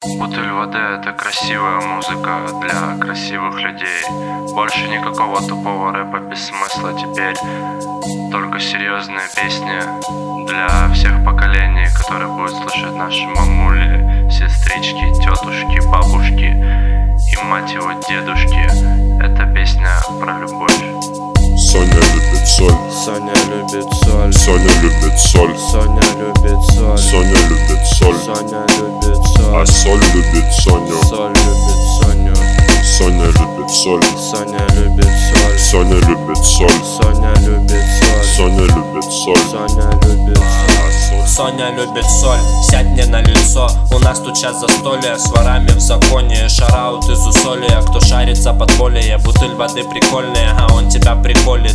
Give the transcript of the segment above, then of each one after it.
Бутыль воды — это красивая музыка для красивых людей. Больше никакого тупого рэпа без смысла теперь. Только серьезные песни для всех поколений, которые будут слушать наши мамули, сестрички, тетушки, бабушки и, мать его, дедушки. Это песня про любовь. Соня любит соль. Соня любит соль. Соня любит соль. Соня любит соль. Соня любит соль. Соня любит соль. А соль любит Соню. Соль любит Соню. Соня любит соль. Соня любит соль. Соня любит соль. Соня любит соль. Соня любит соль. Соня любит соль. Соня любит соль, сядь мне на лицо. У нас тут сейчас застолье, с ворами в законе. Шараут из усолья, кто шарится подполье. Бутыль воды прикольная, а он тебя приколит.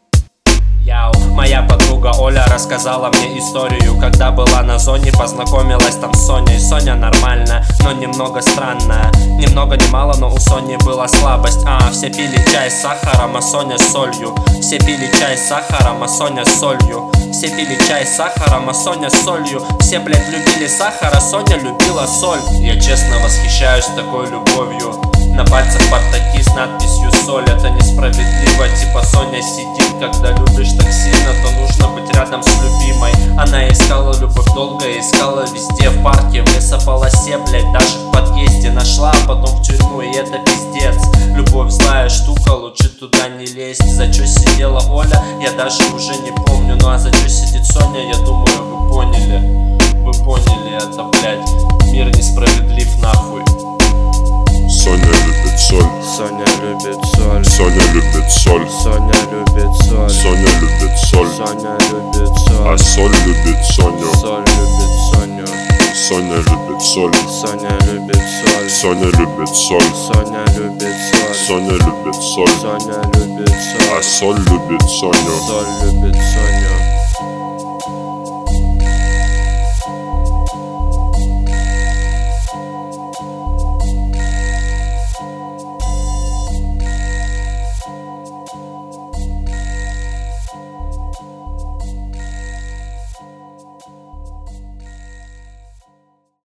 Яу. Моя подруга Оля рассказала мне историю, когда была на зоне, познакомилась там с Соней. Соня нормально, но немного странная. Ни много ни мало, но у Сони была слабость. Все пили чай с сахаром, а Соня с солью. Все пили чай с сахаром, а Соня с солью. Все пили чай с сахаром, а Соня с солью. Все, блядь, любили сахар, а Соня любила соль. Я честно восхищаюсь такой любовью. На пальцах портаки с надписью соль. Это несправедливо, типа Соня сидит. Когда любишь так сильно, то нужно быть рядом с любимой. Она искала любовь долго, искала везде. В парке, в лесополосе, блядь, даже в подъезде. Нашла, а потом в тюрьму, и это пиздец. Любовь злая штука, лучше туда не лезть. За чё сидела Оля, я даже уже не помню. Ну а за чё сидит Соня, я думаю, вы поняли. Вы поняли это, блядь. Мир несправедлив, нахуй. Соня любит соль. Соня любит соль. Соня любит соль. Соня любит соль. Соня любит соль. Соня любит соль. А соль любит Соню. Соль любит Соню. Соня любит соль. Соня любит соль. Соня любит соль. Соня любит соль. Соня любит соль. Соня любит соль. А соль любит Соню. Соль любит Соню.